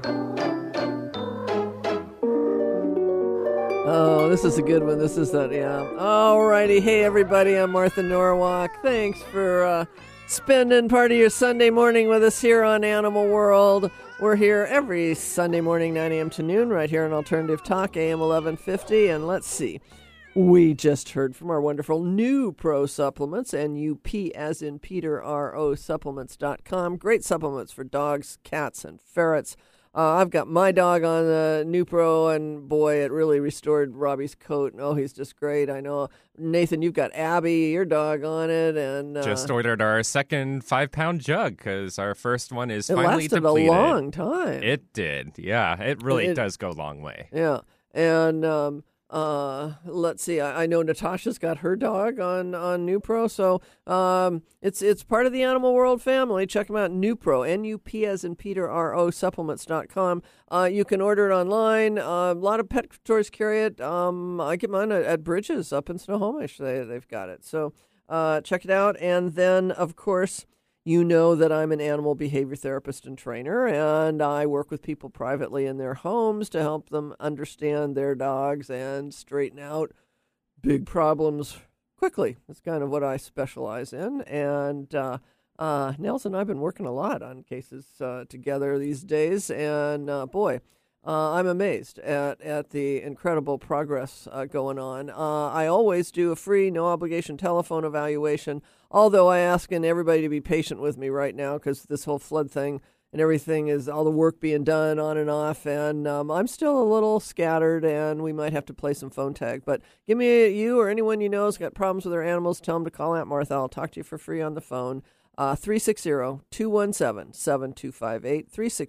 Oh, this is a good one. This is that, yeah. Alrighty. Hey, everybody. I'm Martha Norwalk. Thanks for spending part of your Sunday morning with us here on Animal World. We're here every Sunday morning, 9 a.m. to noon, right here on Alternative Talk, AM 1150. And let's see. We just heard from our wonderful NuPro supplements, NUP as in Peter, RO supplements.com. Great supplements for dogs, cats, and ferrets. I've got my dog on NuPro, and boy, it really restored Robbie's coat. Oh, he's just great. I know. Nathan, you've got Abby, your dog, on it. And just ordered our second 5-pound jug because our first one is finally depleted. It lasted a long time. It did. Yeah, it really does go a long way. Yeah. And let's see. I know Natasha's got her dog on NuPro, so it's part of the Animal World family. Check them out, NuPro, NUP as in Peter, RO supplements.com. You can order it online. A lot of pet stores carry it. I get mine at Bridges up in Snohomish. They've got it. So check it out. And then, of course, you know that I'm an animal behavior therapist and trainer, and I work with people privately in their homes to help them understand their dogs and straighten out big problems quickly. That's kind of what I specialize in. And Nels and I have been working a lot on cases together these days, and boy, I'm amazed at the incredible progress going on. I always do a free, no-obligation telephone evaluation, although I ask everybody to be patient with me right now because this whole flood thing and everything is all the work being done on and off, and I'm still a little scattered, and we might have to play some phone tag. But give me you or anyone you know has got problems with their animals, tell them to call Aunt Martha. I'll talk to you for free on the phone. 360-217-7258,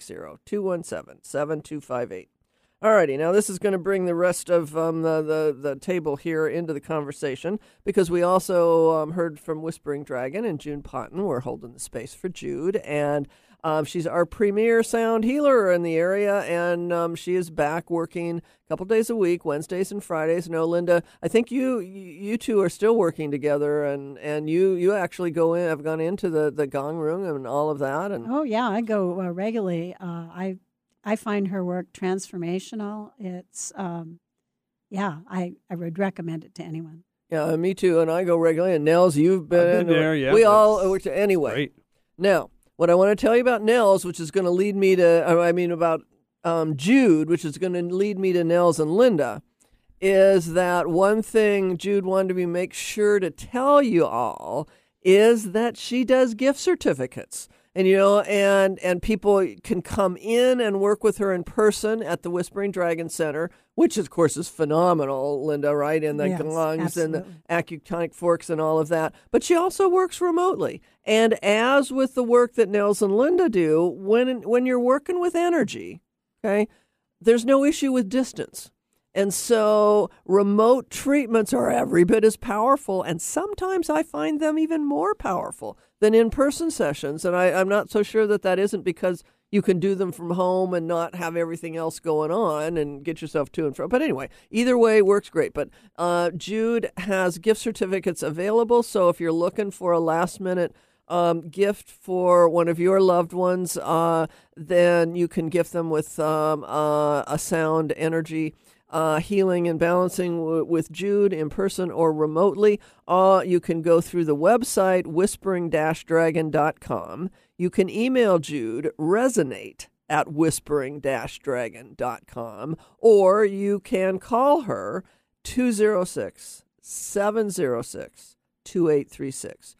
360-217-7258. Alrighty, now this is going to bring the rest of the table here into the conversation, because we also heard from Whispering Dragon and June Potton. We're holding the space for Jude, and she's our premier sound healer in the area, and she is back working a couple days a week, Wednesdays and Fridays. No, Linda, I think you two are still working together, and you actually have gone into the gong room and all of that. And oh yeah, I go regularly. I find her work transformational. It's I would recommend it to anyone. Yeah, me too. And I go regularly. And Nels, you've been, I've been there. Yeah, we all anyway. Great. Now, what I want to tell you about Nels, which is going to lead me to, about Jude, which is going to lead me to Nels and Linda, is that one thing Jude wanted me to make sure to tell you all is that she does gift certificates. And, and people can come in and work with her in person at the Whispering Dragon Center, which, of course, is phenomenal, Linda, right? And the gongs and the acutonic forks and all of that. But she also works remotely. And as with the work that Nels and Linda do, when you're working with energy, okay, there's no issue with distance. And so remote treatments are every bit as powerful, and sometimes I find them even more powerful than in-person sessions. And I'm not so sure that isn't because you can do them from home and not have everything else going on and get yourself to and from. But anyway, either way works great. But Jude has gift certificates available, so if you're looking for a last-minute gift for one of your loved ones, then you can gift them with a sound energy healing and balancing with Jude in person or remotely. You can go through the website, whispering-dragon.com. You can email Jude, resonate@whispering-dragon.com, or you can call her 206-706-2836,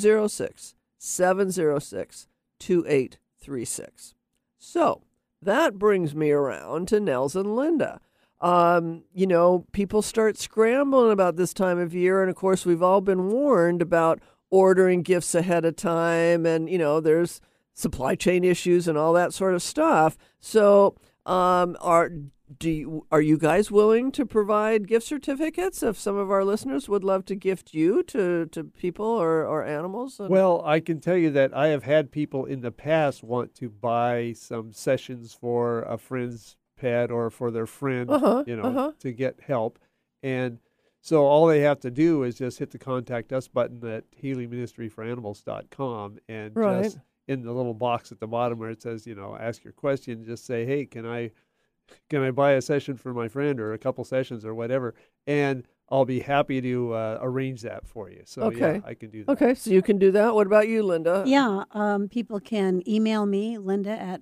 206-706-2836. So that brings me around to Nels and Linda. People start scrambling about this time of year. And of course, we've all been warned about ordering gifts ahead of time. And, there's supply chain issues and all that sort of stuff. So, are you guys willing to provide gift certificates if some of our listeners would love to gift you to people or animals? Well, I can tell you that I have had people in the past want to buy some sessions for a friend's pet or for their friend, to get help. And so all they have to do is just hit the contact us button at healingministryforanimals.com, and just in the little box at the bottom where it says, ask your question, just say, hey, can I buy a session for my friend, or a couple sessions or whatever? And I'll be happy to arrange that for you. So yeah, I can do that. Okay, so you can do that. What about you, Linda? Yeah, people can email me, Linda at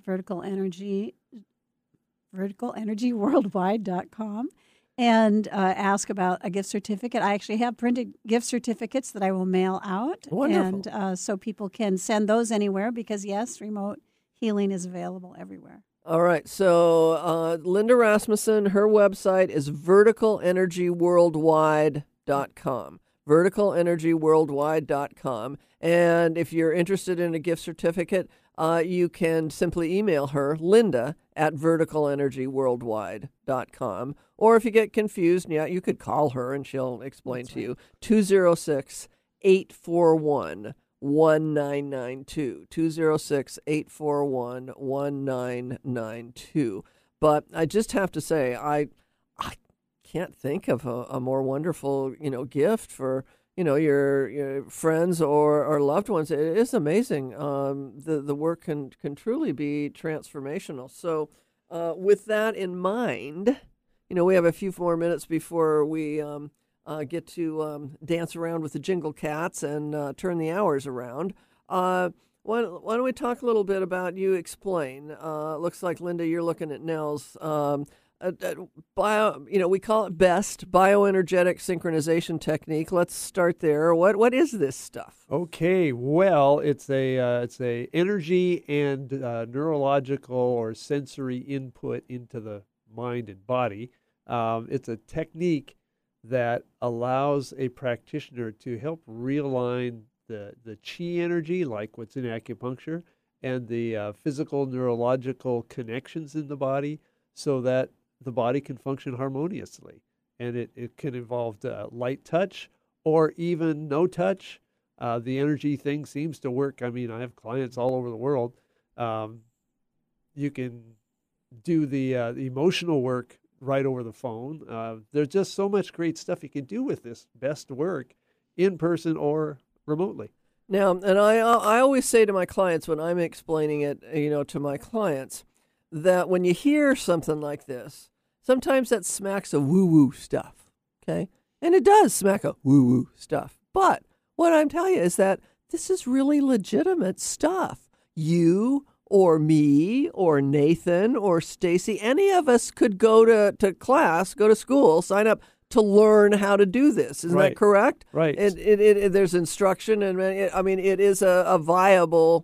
verticalenergyworldwide.com, and ask about a gift certificate. I actually have printed gift certificates that I will mail out. Wonderful. And so people can send those anywhere, because, yes, remote healing is available everywhere. All right. So Linda Rasmussen, her website is verticalenergyworldwide.com. verticalenergyworldwide.com. And if you're interested in a gift certificate, you can simply email her, Linda at verticalenergyworldwide.com. Or if you get confused, you could call her and she'll explain to you. 206-841-1992. 206-841-1992. But I just have to say, I can't think of a more wonderful, gift for your friends or loved ones. It is amazing. The work can truly be transformational. So with that in mind, we have a few more minutes before we get to dance around with the Jingle Cats and turn the hours around. Why don't we talk a little bit about You Explain? Looks like, Linda, you're looking at Nels. We call it BEST, bioenergetic synchronization technique. Let's start there. What is this stuff? Okay, well, it's a energy and neurological or sensory input into the mind and body. It's a technique that allows a practitioner to help realign the chi energy, like what's in acupuncture, and the physical neurological connections in the body so that the body can function harmoniously. And it can involve light touch or even no touch. The energy thing seems to work. I mean, I have clients all over the world. You can do the emotional work right over the phone. There's just so much great stuff you can do with this best work in person or remotely. Now, and I always say to my clients when I'm explaining it, to my clients, that when you hear something like this, sometimes that smacks of woo-woo stuff, okay? And it does smack of woo-woo stuff. But what I'm telling you is that this is really legitimate stuff. You or me or Nathan or Stacy, any of us could go to class, go to school, sign up to learn how to do this. Isn't that correct? Right. There's instruction, and it is a viable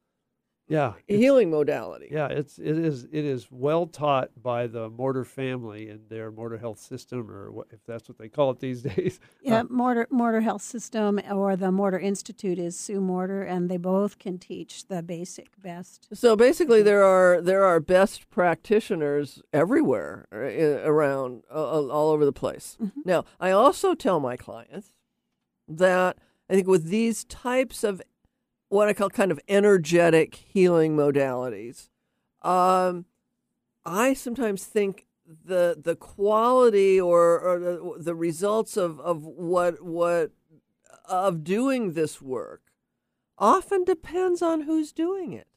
healing modality. Yeah, it is well taught by the Mortar family and their Mortar Health System, or if that's what they call it these days. Yeah, Mortar Health System or the Mortar Institute is Sue Mortar, and they both can teach the best. So basically, there are best practitioners everywhere around, all over the place. Mm-hmm. Now, I also tell my clients that I think with these types of what I call kind of energetic healing modalities, I sometimes think the quality or the results of what of doing this work often depends on who's doing it.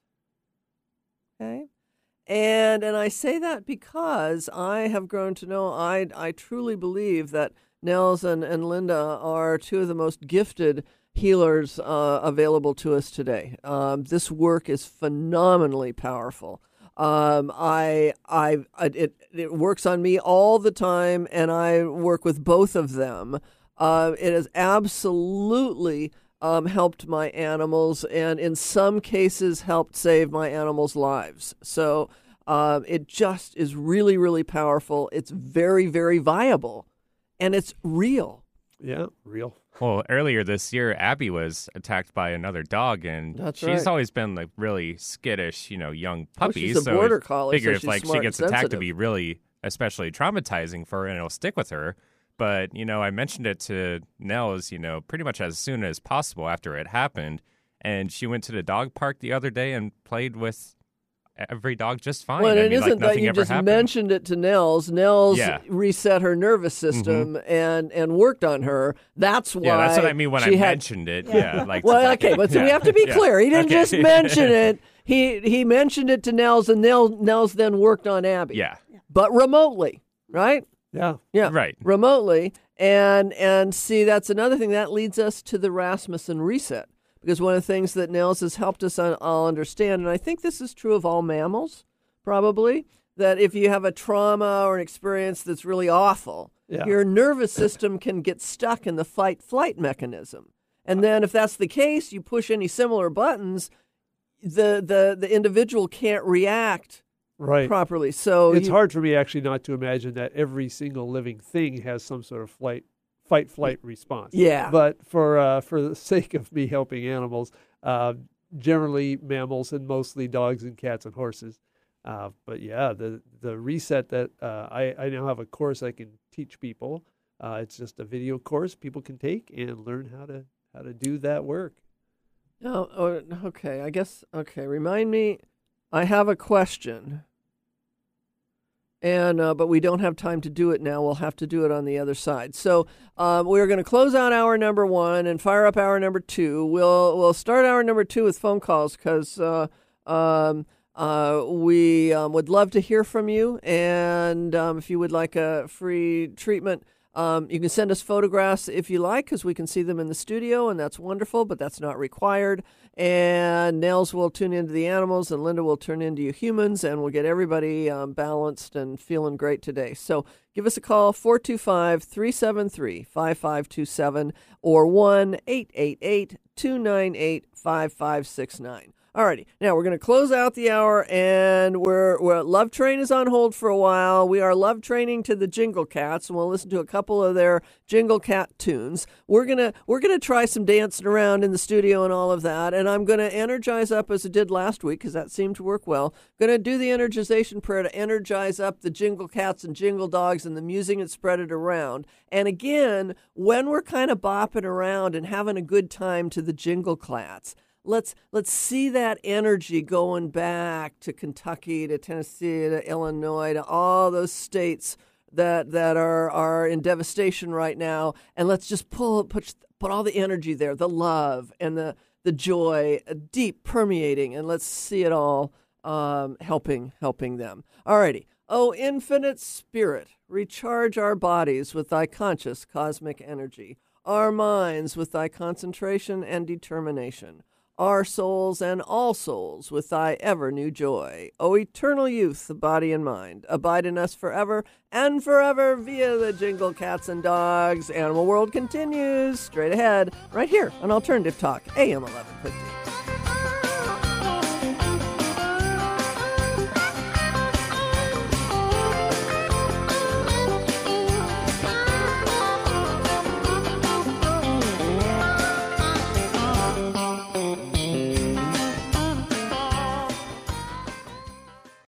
Okay, and I say that because I have grown to know I truly believe that Nels and Linda are two of the most gifted healers available to us today. This work is phenomenally powerful. It works on me all the time, and I work with both of them. It has absolutely helped my animals, and in some cases helped save my animals' lives. So it just is really, really powerful. It's very, very viable, and it's real. Yeah, real. Well, earlier this year, Abby was attacked by another dog, and she's always been like really skittish, young puppy. She's a border collie, figure so if she's she gets attacked, sensitive. to be really, especially traumatizing for her, and it'll stick with her. But I mentioned it to Nels, pretty much as soon as possible after it happened, and she went to the dog park the other day and played with every dog just fine. Well, it isn't like that you just mentioned it to Nels. Nels reset her nervous system and worked on her. That's why. Yeah, that's what I mean when I mentioned it. Yeah. But so we have to be clear. He didn't just mention it. He mentioned it to Nels, and Nels then worked on Abby. Yeah. But remotely, right? Yeah. Yeah. Right. Remotely. And see, that's another thing. That leads us to the Rasmussen reset. Because one of the things that Nels has helped us all understand, and I think this is true of all mammals, probably, that if you have a trauma or an experience that's really awful, your nervous system can get stuck in the fight-flight mechanism. And then if that's the case, you push any similar buttons, the individual can't react properly. So it's hard for me actually not to imagine that every single living thing has some sort of fight-flight response. Yeah. But for the sake of me helping animals, generally mammals and mostly dogs and cats and horses. But yeah, the reset that I now have a course I can teach people. It's just a video course people can take and learn how to do that work. Oh, okay. I guess. Okay. Remind me. I have a question. And but we don't have time to do it now. We'll have to do it on the other side. So we're going to close out hour number 1 and fire up hour number 2. We'll start hour number 2 with phone calls because we would love to hear from you. And if you would like a free treatment, you can send us photographs if you like, because we can see them in the studio, and that's wonderful, but that's not required. And Nels will tune into the animals, and Linda will turn into you humans, and we'll get everybody balanced and feeling great today. So give us a call, 425-373-5527 or 1-888-298-5569. Alrighty, now we're going to close out the hour, and we're Love Train is on hold for a while. We are love training to the Jingle Cats, and we'll listen to a couple of their Jingle Cat tunes. We're gonna try some dancing around in the studio and all of that, and I'm gonna energize up as I did last week because that seemed to work well. Gonna do the energization prayer to energize up the Jingle Cats and Jingle Dogs and the music and spread it around. And again, when we're kind of bopping around and having a good time to the Jingle Clats, let's see that energy going back to Kentucky, to Tennessee, to Illinois, to all those states that are in devastation right now, and let's just put all the energy there, the love and the joy, deep permeating, and let's see it all helping them. Alrighty. O infinite spirit, recharge our bodies with thy conscious cosmic energy, our minds with thy concentration and determination, our souls and all souls with thy ever-new joy. O eternal youth of body and mind, abide in us forever and forever via the Jingle Cats and Dogs. Animal World continues straight ahead right here on Alternative Talk, AM 1150.